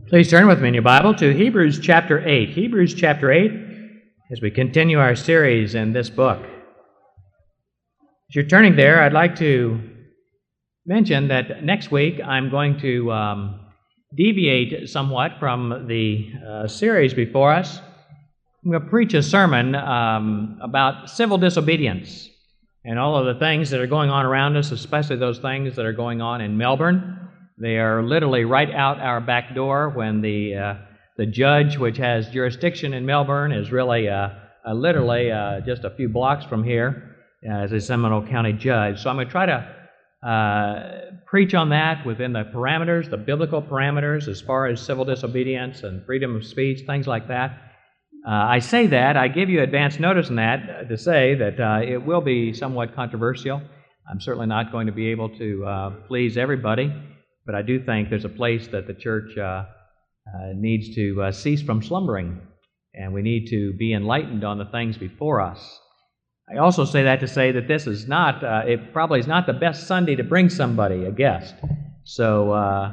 Please turn with me in your Bible to Hebrews chapter 8. Hebrews chapter 8, as we continue our series in this book. As you're turning there, I'd like to mention that next week I'm going to deviate somewhat from the series before us. I'm going to preach a sermon about civil disobedience and all of the things that are going on around us, especially those things that are going on in Melbourne. They are literally right out our back door when the judge, which has jurisdiction in Melbourne, is really literally just a few blocks from here as a Seminole County judge. So I'm going to try to preach on that within the parameters, the biblical parameters, as far as civil disobedience and freedom of speech, things like that. I say that, I give you advance notice on that to say that it will be somewhat controversial. I'm certainly not going to be able to please everybody. But I do think there's a place that the church needs to cease from slumbering, and we need to be enlightened on the things before us. I also say that to say that this is not, it probably is not the best Sunday to bring somebody, a guest. So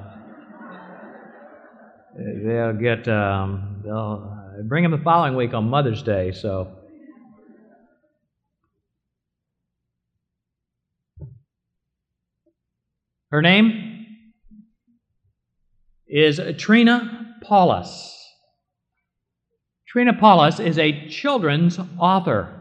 they'll bring them the following week on Mother's Day. So her name is Trina Paulus. Trina Paulus is a children's author,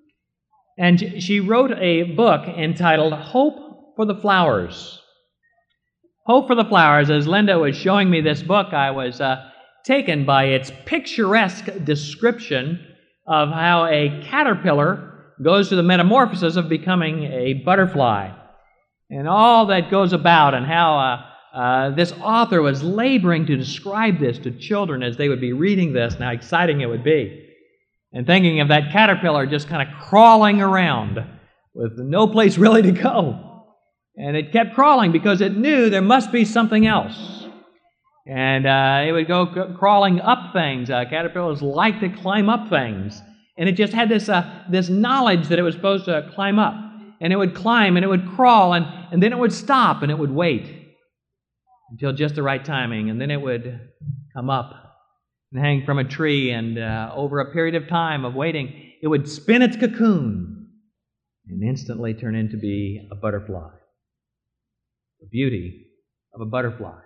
and she wrote a book entitled Hope for the Flowers. Hope for the Flowers. As Linda was showing me this book, I was taken by its picturesque description of how a caterpillar goes through the metamorphosis of becoming a butterfly, and all that goes about, and how this author was laboring to describe this to children as they would be reading this, and how exciting it would be. And thinking of that caterpillar just kind of crawling around with no place really to go. And it kept crawling because it knew there must be something else. And it would go crawling up things. Caterpillars like to climb up things. And it just had this knowledge that it was supposed to climb up. And it would climb, and it would crawl, and then it would stop, and it would wait until just the right timing, and then it would come up and hang from a tree, and over a period of time of waiting, it would spin its cocoon and instantly turn into be a butterfly. The beauty of a butterfly.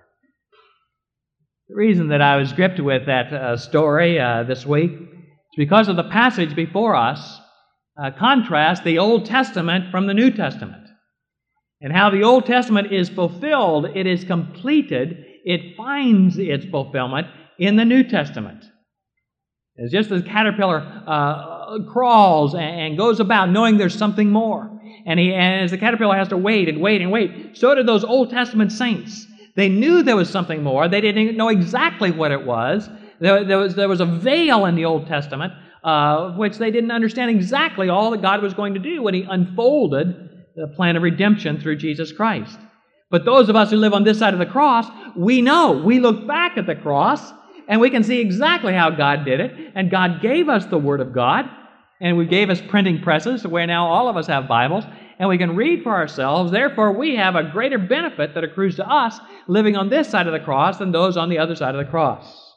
The reason that I was gripped with that story this week is because of the passage before us contrasts the Old Testament from the New Testament. And how the Old Testament is fulfilled, it is completed, it finds its fulfillment in the New Testament. It's just as the caterpillar crawls and goes about knowing there's something more. And as the caterpillar has to wait and wait and wait, so did those Old Testament saints. They knew there was something more. They didn't know exactly what it was. There was a veil in the Old Testament, which they didn't understand exactly all that God was going to do when He unfolded the plan of redemption through Jesus Christ. But those of us who live on this side of the cross, we know. We look back at the cross, and we can see exactly how God did it. And God gave us the Word of God, and we gave us printing presses, where now all of us have Bibles, and we can read for ourselves. Therefore, we have a greater benefit that accrues to us living on this side of the cross than those on the other side of the cross.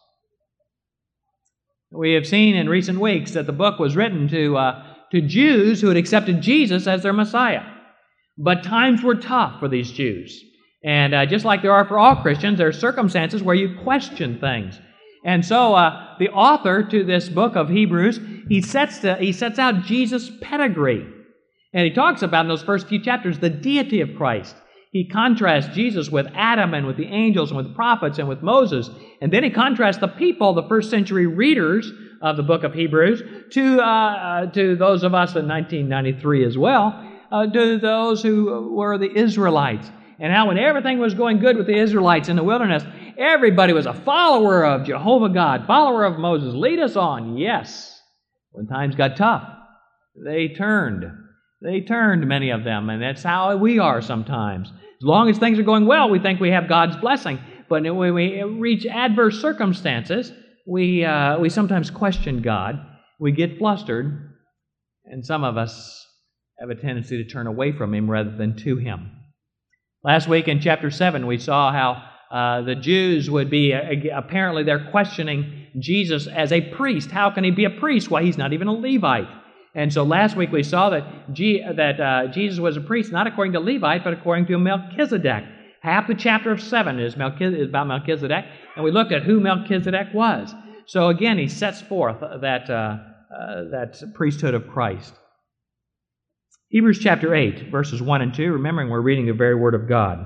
We have seen in recent weeks that the book was written to Jews who had accepted Jesus as their Messiah. But times were tough for these Jews. And just like there are for all Christians, there are circumstances where you question things. And so the author to this book of Hebrews, he sets out Jesus' pedigree. And he talks about in those first few chapters the deity of Christ. He contrasts Jesus with Adam and with the angels and with prophets and with Moses. And then he contrasts the people, the first century readers of the book of Hebrews, to those of us in 1993 as well, to those who were the Israelites. And how when everything was going good with the Israelites in the wilderness, everybody was a follower of Jehovah God, follower of Moses. Lead us on. Yes. When times got tough, they turned. They turned, many of them, and that's how we are sometimes. As long as things are going well, we think we have God's blessing. But when we reach adverse circumstances, we sometimes question God. We get flustered, and some of us have a tendency to turn away from Him rather than to Him. Last week in chapter 7, we saw how the Jews would be, apparently they're questioning Jesus as a priest. How can he be a priest? Why, he's not even a Levite. And so last week we saw that Jesus was a priest not according to Levite, but according to Melchizedek. Half the chapter of 7 is about Melchizedek, and we looked at who Melchizedek was. So again, he sets forth that priesthood of Christ. Hebrews chapter 8, verses 1 and 2, remembering we're reading the very Word of God.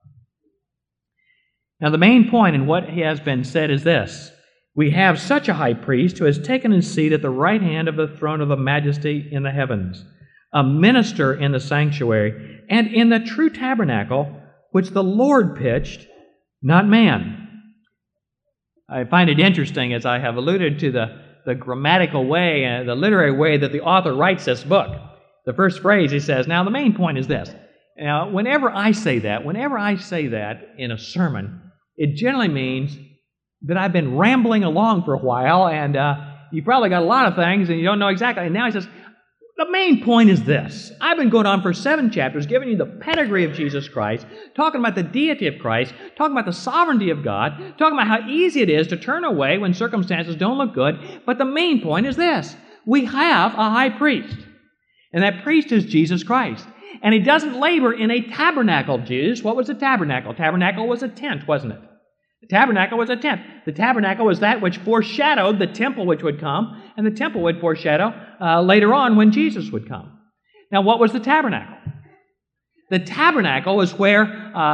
Now the main point in what has been said is this: we have such a high priest who has taken his seat at the right hand of the throne of the majesty in the heavens, a minister in the sanctuary, and in the true tabernacle, which the Lord pitched, not man. I find it interesting, as I have alluded to the grammatical way and the literary way that the author writes this book. The first phrase, he says, now the main point is this. Now, whenever I say that in a sermon, it generally means that I've been rambling along for a while, and you probably got a lot of things, and you don't know exactly. And now he says, the main point is this. I've been going on for 7 chapters, giving you the pedigree of Jesus Christ, talking about the deity of Christ, talking about the sovereignty of God, talking about how easy it is to turn away when circumstances don't look good. But the main point is this. We have a high priest, and that priest is Jesus Christ. And he doesn't labor in a tabernacle, Jews. What was a tabernacle? Tabernacle was a tent, wasn't it? The tabernacle was a tent. The tabernacle was that which foreshadowed the temple which would come, and the temple would foreshadow later on when Jesus would come. Now, what was the tabernacle? The tabernacle was where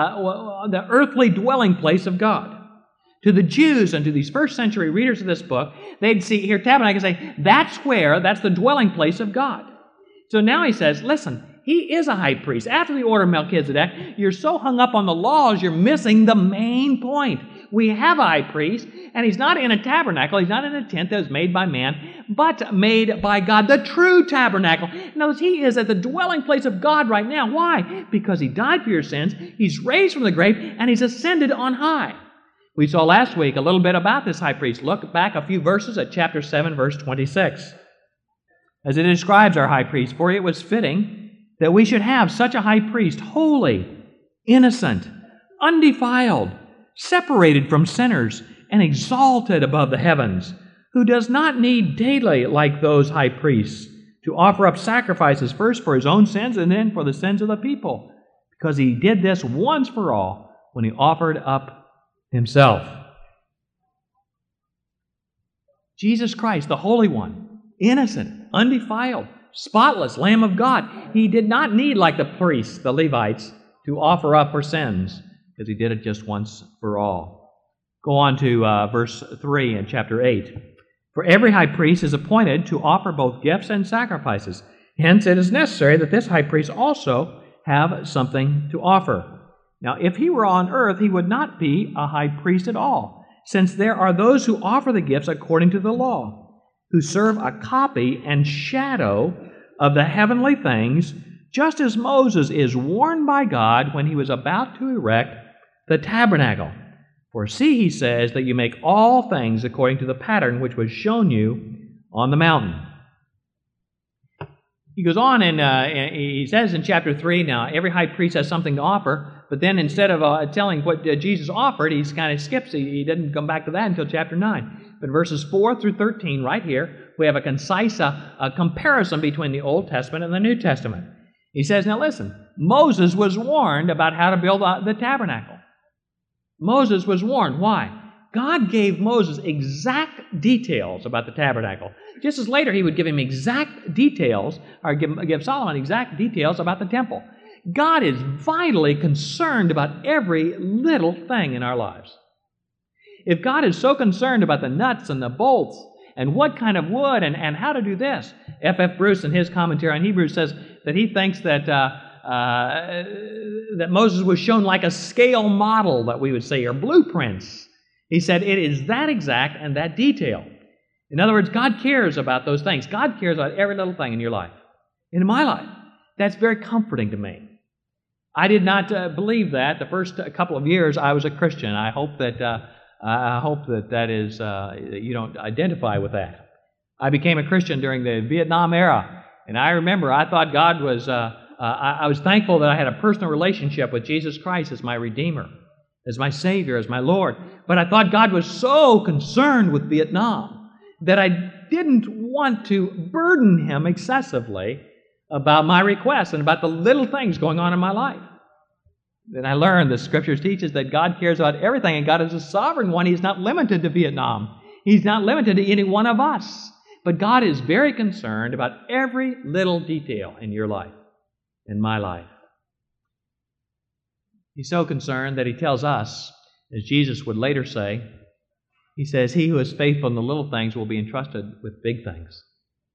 the earthly dwelling place of God. To the Jews and to these first century readers of this book, they'd see here tabernacle and say, that's the dwelling place of God. So now he says, listen, he is a high priest. After the order of Melchizedek, you're so hung up on the laws, you're missing the main point. We have a high priest, and he's not in a tabernacle. He's not in a tent that was made by man, but made by God, the true tabernacle. Notice he is at the dwelling place of God right now. Why? Because he died for your sins, he's raised from the grave, and he's ascended on high. We saw last week a little bit about this high priest. Look back a few verses at chapter 7, verse 26. As it describes our high priest, for it was fitting that we should have such a high priest, holy, innocent, undefiled, separated from sinners, and exalted above the heavens, who does not need daily, like those high priests, to offer up sacrifices first for his own sins and then for the sins of the people, because he did this once for all when he offered up himself. Jesus Christ, the Holy One, innocent, undefiled, spotless Lamb of God. He did not need, like the priests, the Levites, to offer up for sins, because he did it just once for all. Go on to verse 3 in chapter 8. For every high priest is appointed to offer both gifts and sacrifices. Hence it is necessary that this high priest also have something to offer. Now, if he were on earth, he would not be a high priest at all, since there are those who offer the gifts according to the law, who serve a copy and shadow of the heavenly things, just as Moses is warned by God when he was about to erect the tabernacle. For see, he says, that you make all things according to the pattern which was shown you on the mountain. He goes on and he says in chapter 3, now every high priest has something to offer, but then instead of telling what Jesus offered, he kind of skips. He didn't come back to that until chapter 9. But verses 4 through 13 right here, we have a concise comparison between the Old Testament and the New Testament. He says, now listen, Moses was warned about how to build the tabernacle. Moses was warned. Why? God gave Moses exact details about the tabernacle. Just as later he would give him exact details, or give Solomon exact details about the temple. God is vitally concerned about every little thing in our lives. If God is so concerned about the nuts and the bolts and what kind of wood and how to do this, F.F. Bruce in his commentary on Hebrews says that he thinks that Moses was shown like a scale model, that we would say, or blueprints. He said it is that exact and that detailed. In other words, God cares about those things. God cares about every little thing in your life. In my life. That's very comforting to me. I did not believe that the first couple of years I was a Christian. I hope that that is you don't identify with that. I became a Christian during the Vietnam era, and I remember I thought God was. I was thankful that I had a personal relationship with Jesus Christ as my Redeemer. as my Savior, as my Lord. But I thought God was so concerned with Vietnam that I didn't want to burden Him excessively about my requests and about the little things going on in my life. Then I learned the Scriptures teaches that God cares about everything, and God is a sovereign one. He's not limited to Vietnam. He's not limited to any one of us. But God is very concerned about every little detail in your life, in my life. He's so concerned that He tells us, as Jesus would later say, He says, "He who is faithful in the little things will be entrusted with big things."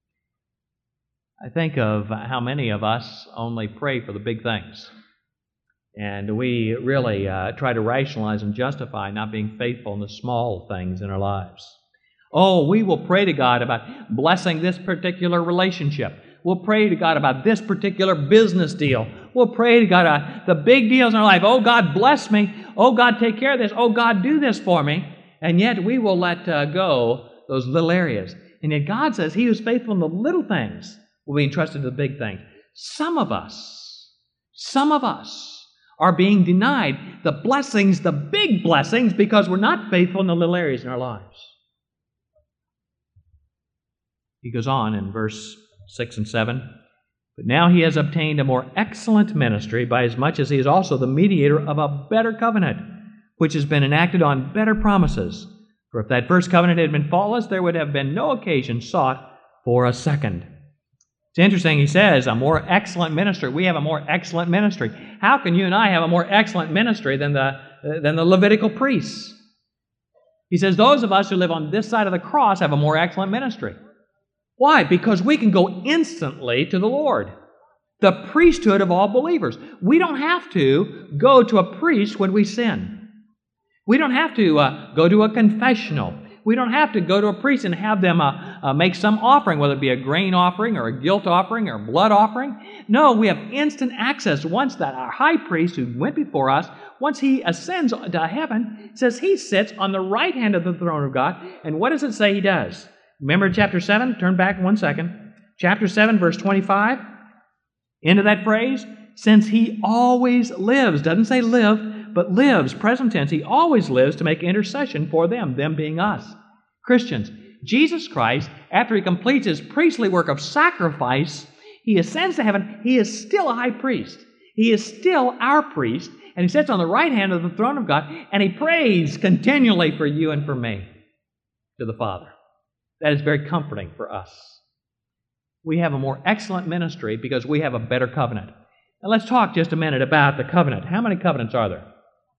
I think of how many of us only pray for the big things. And we really try to rationalize and justify not being faithful in the small things in our lives. Oh, we will pray to God about blessing this particular relationship. We'll pray to God about this particular business deal. We'll pray to God about the big deals in our life. Oh, God, bless me. Oh, God, take care of this. Oh, God, do this for me. And yet we will let go those little areas. And yet God says, "He who's faithful in the little things will be entrusted to the big things." Some of us are being denied the blessings, the big blessings, because we're not faithful in the little areas in our lives. He goes on in verse 6 and 7. "But now he has obtained a more excellent ministry, by as much as he is also the mediator of a better covenant, which has been enacted on better promises. For if that first covenant had been faultless, there would have been no occasion sought for a second." It's interesting, he says, a more excellent ministry. We have a more excellent ministry. How can you and I have a more excellent ministry than the Levitical priests? He says those of us who live on this side of the cross have a more excellent ministry. Why? Because we can go instantly to the Lord. The priesthood of all believers. We don't have to go to a priest when we sin. We don't have to go to a confessional. We don't have to go to a priest and have them make some offering, whether it be a grain offering or a guilt offering or a blood offering. No, we have instant access. Once that our high priest who went before us, once he ascends to heaven, it says he sits on the right hand of the throne of God. And what does it say he does? Remember chapter 7? Turn back 1 second. Chapter 7, verse 25. Into that phrase, "Since he always lives," doesn't say lived, but lives, present tense. He always lives to make intercession for them being us, Christians. Jesus Christ, after he completes his priestly work of sacrifice, he ascends to heaven. He is still a high priest. He is still our priest, and he sits on the right hand of the throne of God, and he prays continually for you and for me to the Father. That is very comforting for us. We have a more excellent ministry because we have a better covenant. Now let's talk just a minute about the covenant. How many covenants are there?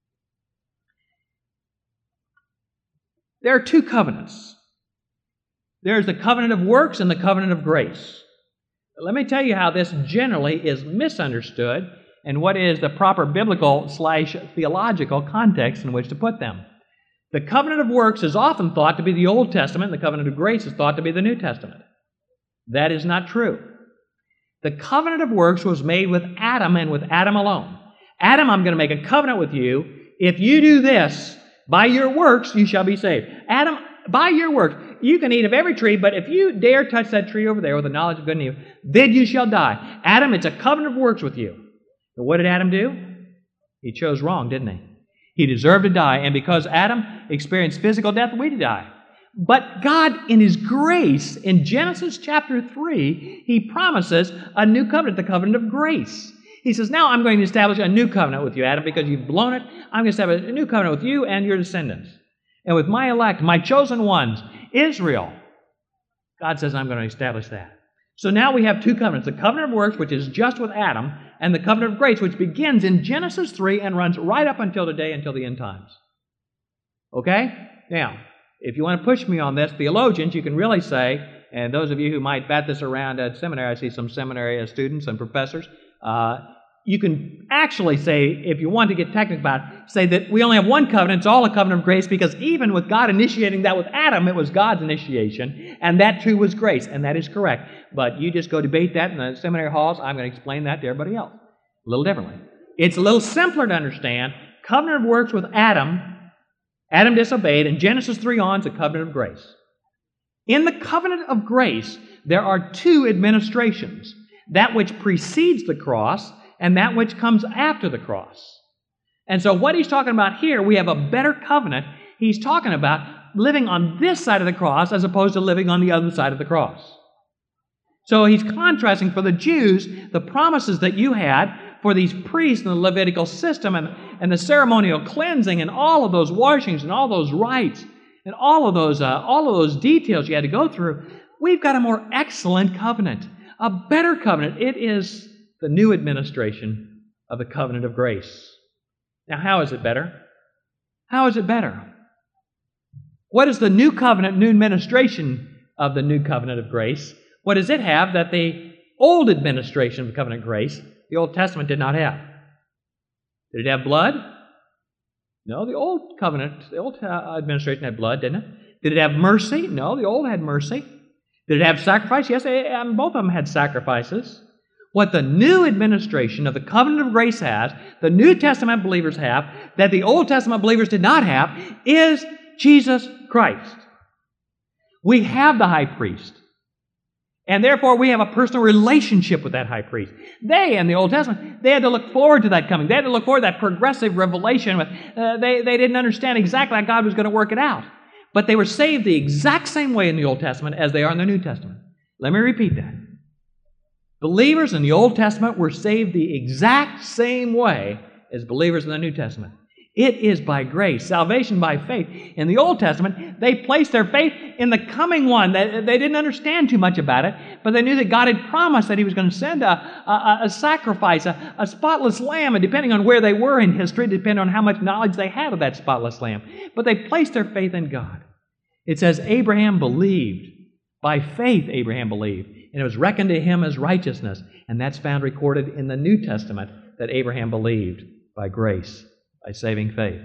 There are two covenants. There's the covenant of works and the covenant of grace. Let me tell you how this generally is misunderstood and what is the proper biblical/theological context in which to put them. The covenant of works is often thought to be the Old Testament, and the covenant of grace is thought to be the New Testament. That is not true. The covenant of works was made with Adam and with Adam alone. Adam, I'm going to make a covenant with you. If you do this, by your works, you shall be saved. Adam, by your works, you can eat of every tree, but if you dare touch that tree over there with the knowledge of good and evil, then you shall die. Adam, it's a covenant of works with you. But what did Adam do? He chose wrong, didn't he? He deserved to die, and because Adam experienced physical death, we did die. But God, in His grace, in Genesis chapter 3, He promises a new covenant, the covenant of grace. He says, now I'm going to establish a new covenant with you, Adam, because you've blown it. I'm going to establish a new covenant with you and your descendants. And with my elect, my chosen ones, Israel. God says, I'm going to establish that. So now we have two covenants, the covenant of works, which is just with Adam, and the covenant of grace, which begins in Genesis 3 and runs right up until today, until the end times. Okay? Now, if you want to push me on this, theologians, you can really say, and those of you who might bat this around at seminary, I see some seminary students and professors, you can actually say, if you want to get technical about it, say that we only have one covenant, it's all a covenant of grace, because even with God initiating that with Adam, it was God's initiation, and that too was grace, and that is correct. But you just go debate that in the seminary halls. I'm going to explain that to everybody else a little differently. It's a little simpler to understand. Covenant of works with Adam, Adam disobeyed, and Genesis 3 on is a covenant of grace. In the covenant of grace, there are two administrations, that which precedes the cross and that which comes after the cross. And so what he's talking about here, we have a better covenant. He's talking about living on this side of the cross as opposed to living on the other side of the cross. So he's contrasting for the Jews the promises that you had for these priests in the Levitical system and the ceremonial cleansing and all of those washings and all those rites and all of those details you had to go through. We've got a more excellent covenant, a better covenant. It is the new administration of the covenant of grace. Now, how is it better? How is it better? What is the new covenant, new administration of the new covenant of grace? What does it have that the old administration of the covenant of grace, the Old Testament, did not have? Did it have blood? No, the old covenant, the old administration had blood, didn't it? Did it have mercy? No, the old had mercy. Did it have sacrifice? Yes, both of them had sacrifices. What the new administration of the covenant of grace has, the New Testament believers have, that the Old Testament believers did not have, is Jesus Christ. We have the high priest. And therefore, we have a personal relationship with that high priest. They, in the Old Testament, they had to look forward to that coming. They had to look forward to that progressive revelation. They didn't understand exactly how God was going to work it out. But they were saved the exact same way in the Old Testament as they are in the New Testament. Let me repeat that. Believers in the Old Testament were saved the exact same way as believers in the New Testament. It is by grace, salvation by faith. In the Old Testament, they placed their faith in the coming one. They didn't understand too much about it, but they knew that God had promised that He was going to send a sacrifice, a spotless lamb, and depending on where they were in history, depending on how much knowledge they had of that spotless lamb. But they placed their faith in God. It says Abraham believed. By faith, Abraham believed, and it was reckoned to him as righteousness. And that's found recorded in the New Testament that Abraham believed by grace, by saving faith.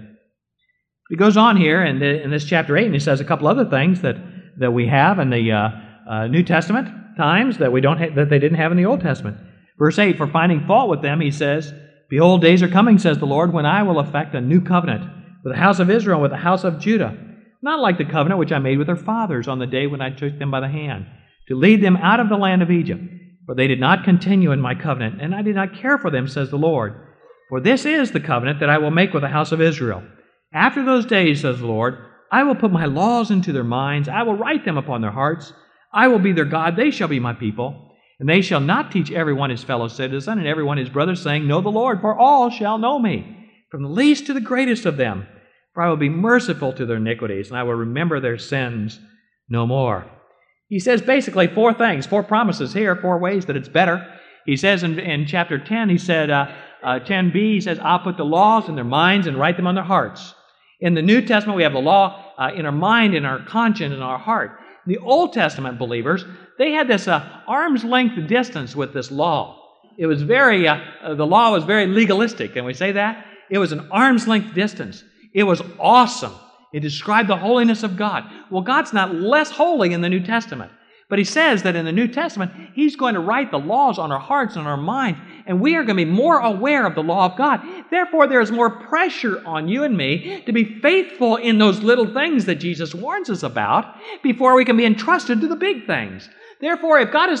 He goes on here in this chapter 8, and he says a couple other things that we have in the New Testament times that that they didn't have in the Old Testament. Verse 8, for finding fault with them, he says, behold, days are coming, says the Lord, when I will effect a new covenant with the house of Israel and with the house of Judah. Not like the covenant which I made with their fathers on the day when I took them by the hand, to lead them out of the land of Egypt. For they did not continue in my covenant, and I did not care for them, says the Lord. For this is the covenant that I will make with the house of Israel. After those days, says the Lord, I will put my laws into their minds, I will write them upon their hearts. I will be their God, they shall be my people. And they shall not teach everyone his fellow citizen, and everyone his brother, saying, Know the Lord, for all shall know me, from the least to the greatest of them. For I will be merciful to their iniquities, and I will remember their sins no more. He says basically four things, four promises here, four ways that it's better. He says in chapter 10, he said, 10b, he says, I'll put the laws in their minds and write them on their hearts. In the New Testament, we have the law in our mind, in our conscience, in our heart. The Old Testament believers, they had this arm's length distance with this law. It was the law was very legalistic. Can we say that? It was an arm's length distance. It was awesome. It described the holiness of God. Well, God's not less holy in the New Testament. But He says that in the New Testament, He's going to write the laws on our hearts and our minds, and we are going to be more aware of the law of God. Therefore, there is more pressure on you and me to be faithful in those little things that Jesus warns us about before we can be entrusted to the big things. Therefore, if God is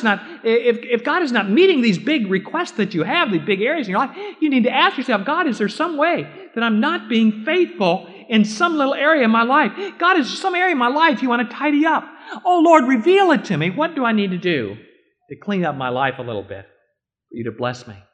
not meeting these big requests that you have, these big areas in your life, you need to ask yourself, God, is there some way that I'm not being faithful in some little area of my life? God, is there some area of my life you want to tidy up? Oh, Lord, reveal it to me. What do I need to do to clean up my life a little bit for you to bless me?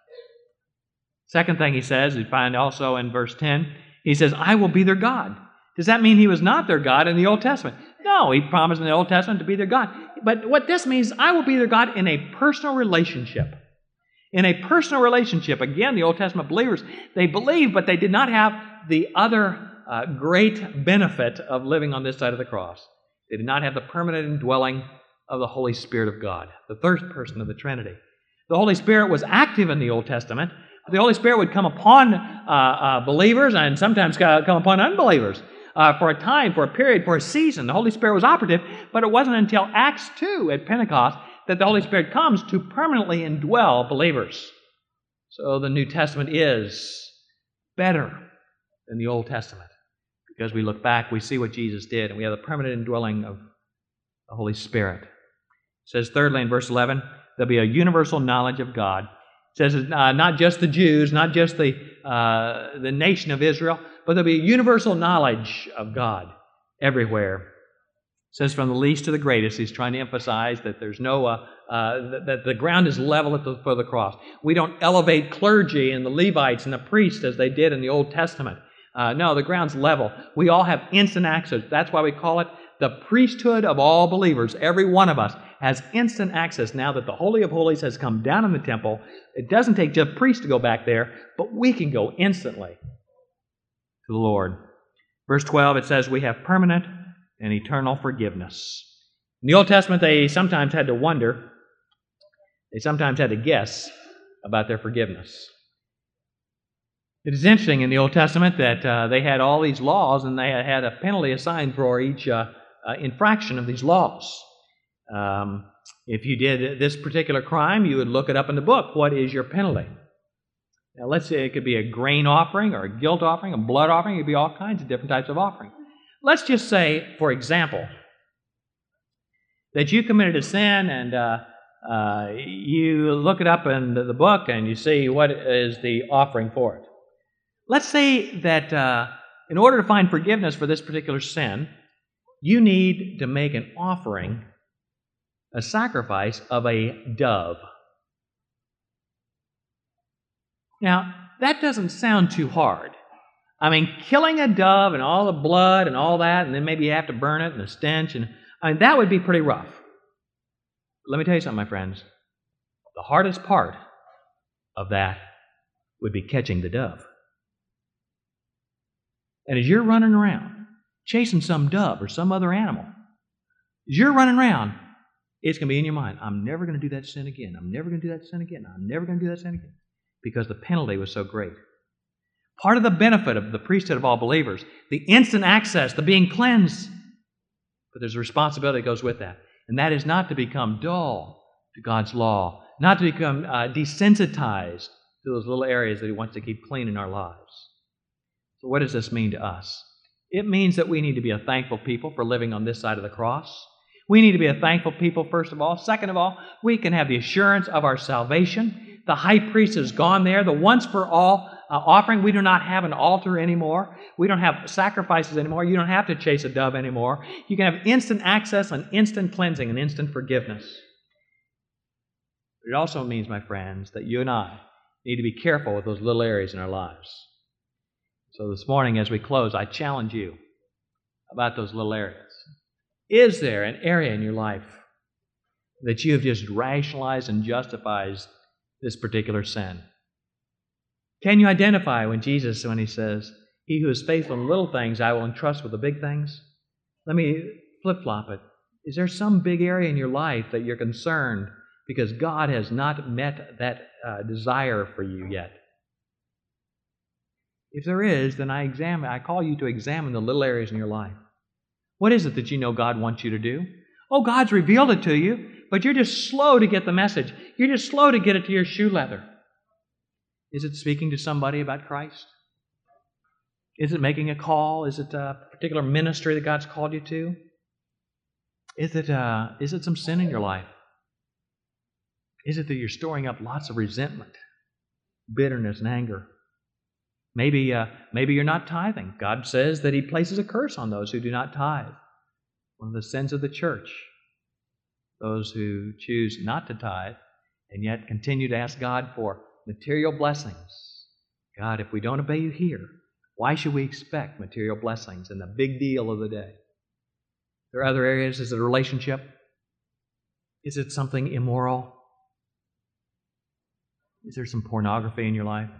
Second thing he says, you find also in verse 10, he says, I will be their God. Does that mean He was not their God in the Old Testament? No, He promised in the Old Testament to be their God. But what this means, I will be their God in a personal relationship. In a personal relationship. Again, the Old Testament believers, they believed, but they did not have the other great benefit of living on this side of the cross. They did not have the permanent indwelling of the Holy Spirit of God, the third person of the Trinity. The Holy Spirit was active in the Old Testament. The Holy Spirit would come upon believers and sometimes come upon unbelievers for a time, for a period, for a season. The Holy Spirit was operative, but it wasn't until Acts 2 at Pentecost that the Holy Spirit comes to permanently indwell believers. So the New Testament is better than the Old Testament. Because we look back, we see what Jesus did, and we have the permanent indwelling of the Holy Spirit. It says thirdly in verse 11, there'll be a universal knowledge of God. It says not just the Jews, not just the the nation of Israel, but there'll be a universal knowledge of God everywhere. It says from the least to the greatest. He's trying to emphasize that there's no that the ground is level at the foot of the cross. We don't elevate clergy and the Levites and the priests as they did in the Old Testament. No, the ground's level. We all have instant access. That's why we call it the priesthood of all believers. Every one of us has instant access now that the Holy of Holies has come down in the temple. It doesn't take just priests to go back there, but we can go instantly to the Lord. Verse 12, it says we have permanent and eternal forgiveness. In the Old Testament, they sometimes had to wonder, they sometimes had to guess about their forgiveness. It is interesting in the Old Testament that they had all these laws and they had a penalty assigned for each infraction of these laws. If you did this particular crime, you would look it up in the book. What is your penalty? Now, let's say it could be a grain offering or a guilt offering, a blood offering. It could be all kinds of different types of offering. Let's just say, for example, that you committed a sin and you look it up in the book and you see what is the offering for it. Let's say that in order to find forgiveness for this particular sin, you need to make an offering, a sacrifice of a dove. Now, that doesn't sound too hard. I mean, killing a dove and all the blood and all that, and then maybe you have to burn it and the stench, and that would be pretty rough. Let me tell you something, my friends. The hardest part of that would be catching the dove. And as you're running around, chasing some dove or some other animal, as you're running around, it's going to be in your mind, I'm never going to do that sin again. I'm never going to do that sin again. I'm never going to do that sin again. Because the penalty was so great. Part of the benefit of the priesthood of all believers, the instant access, the being cleansed. But there's a responsibility that goes with that. And that is not to become dull to God's law, not to become desensitized to those little areas that He wants to keep clean in our lives. So what does this mean to us? It means that we need to be a thankful people for living on this side of the cross. We need to be a thankful people, first of all. Second of all, we can have the assurance of our salvation. The high priest has gone there. The once-for-all offering. We do not have an altar anymore. We don't have sacrifices anymore. You don't have to chase a dove anymore. You can have instant access and instant cleansing and instant forgiveness. But it also means, my friends, that you and I need to be careful with those little areas in our lives. So this morning, as we close, I challenge you about those little areas. Is there an area in your life that you have just rationalized and justified this particular sin? Can you identify when He says, "He who is faithful in little things, I will entrust with the big things"? Let me flip-flop it. Is there some big area in your life that you're concerned because God has not met that desire for you yet? If there is, then I call you to examine the little areas in your life. What is it that you know God wants you to do? Oh, God's revealed it to you, but you're just slow to get the message. You're just slow to get it to your shoe leather. Is it speaking to somebody about Christ? Is it making a call? Is it a particular ministry that God's called you to? Is it some sin in your life? Is it that you're storing up lots of resentment, bitterness, and anger? Maybe you're not tithing. God says that He places a curse on those who do not tithe. One of the sins of the church. Those who choose not to tithe and yet continue to ask God for material blessings. God, if we don't obey You here, why should we expect material blessings in the big deal of the day? There are other areas. Is it a relationship? Is it something immoral? Is there some pornography in your life?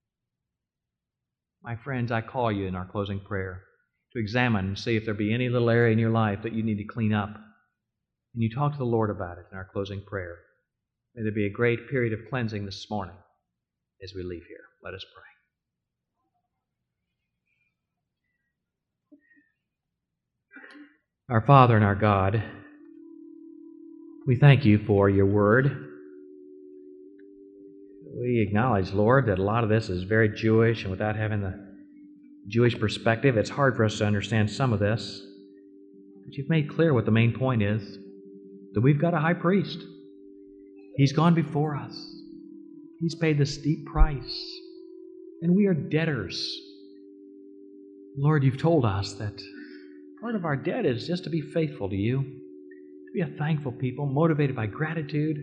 My friends, I call you in our closing prayer to examine and see if there be any little area in your life that you need to clean up. And you talk to the Lord about it in our closing prayer. May there be a great period of cleansing this morning as we leave here. Let us pray. Our Father and our God, we thank You for Your Word. We acknowledge, Lord, that a lot of this is very Jewish, and without having the Jewish perspective, it's hard for us to understand some of this. But You've made clear what the main point is, that we've got a high priest. He's gone before us. He's paid the steep price. and we are debtors. Lord, you've told us that part of our debt is just to be faithful to you, to be a thankful people, motivated by gratitude.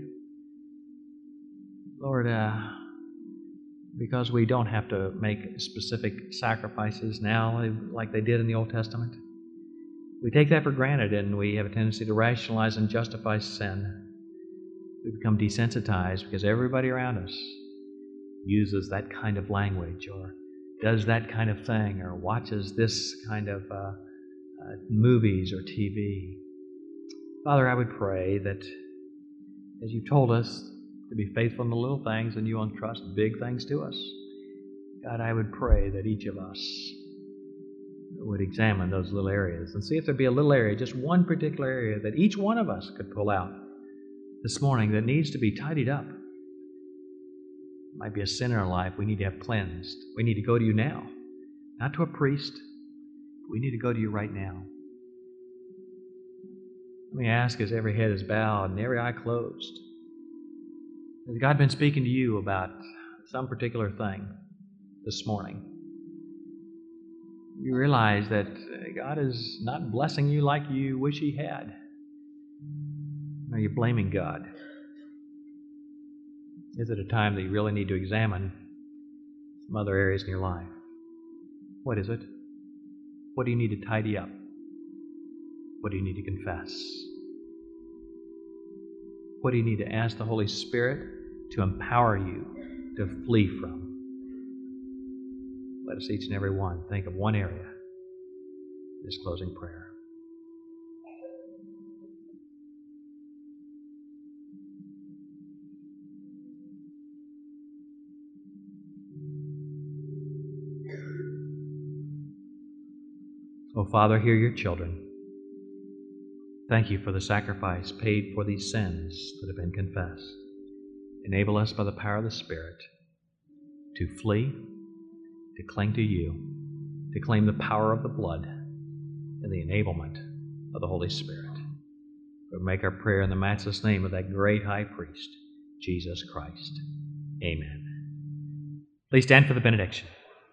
Lord, because we don't have to make specific sacrifices now like they did in the Old Testament, we take that for granted, and we have a tendency to rationalize and justify sin. We become desensitized because everybody around us uses that kind of language or does that kind of thing or watches this kind of movies or TV. Father, I would pray that as you've told us to be faithful in the little things, and you entrust big things to us, God, I would pray that each of us would examine those little areas and see if there'd be a little area, just one particular area that each one of us could pull out this morning that needs to be tidied up. It might be a sin in our life we need to have cleansed. We need to go to you now, not to a priest. We need to go to you right now. Let me ask, as every head is bowed and every eye closed, has God been speaking to you about some particular thing this morning? You realize that God is not blessing you like you wish He had. Are you blaming God? Is it a time that you really need to examine some other areas in your life? What is it? What do you need to tidy up? What do you need to confess? What do you need to ask the Holy Spirit to empower you to flee from? Let us each and every one think of one area in this closing prayer. Oh, Father, hear your children. Thank you for the sacrifice paid for these sins that have been confessed. Enable us by the power of the Spirit to flee, to cling to you, to claim the power of the blood and the enablement of the Holy Spirit. We make our prayer in the matchless name of that great high priest, Jesus Christ. Amen. Please stand for the benediction.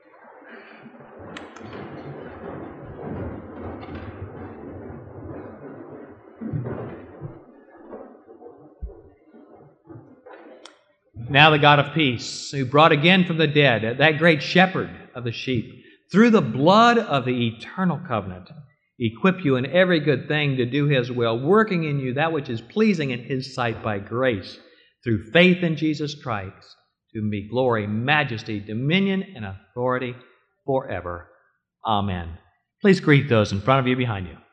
Now the God of peace, who brought again from the dead that great shepherd of the sheep, through the blood of the eternal covenant, equip you in every good thing to do His will, working in you that which is pleasing in His sight by grace, through faith in Jesus Christ, to whom be glory, majesty, dominion, and authority forever. Amen. Please greet those in front of you, behind you.